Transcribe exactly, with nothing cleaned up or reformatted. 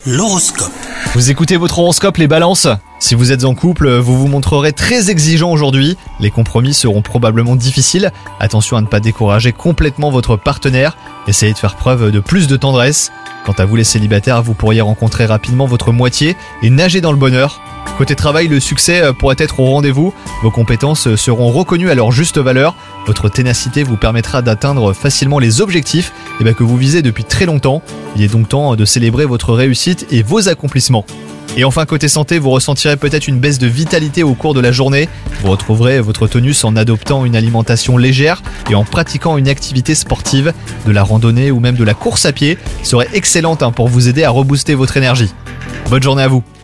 L'horoscope. Vous écoutez votre horoscope les balances ? Si vous êtes en couple, vous vous montrerez très exigeant aujourd'hui. Les compromis seront probablement difficiles. Attention à ne pas décourager complètement votre partenaire. Essayez de faire preuve de plus de tendresse. Quant à vous les célibataires, vous pourriez rencontrer rapidement votre moitié et nager dans le bonheur. Côté travail, le succès pourrait être au rendez-vous. Vos compétences seront reconnues à leur juste valeur. Votre ténacité vous permettra d'atteindre facilement les objectifs eh bien, que vous visez depuis très longtemps. Il est donc temps de célébrer votre réussite et vos accomplissements. Et enfin, côté santé, vous ressentirez peut-être une baisse de vitalité au cours de la journée. Vous retrouverez votre tonus en adoptant une alimentation légère et en pratiquant une activité sportive. De la randonnée ou même de la course à pied serait excellente pour vous aider à rebooster votre énergie. Bonne journée à vous.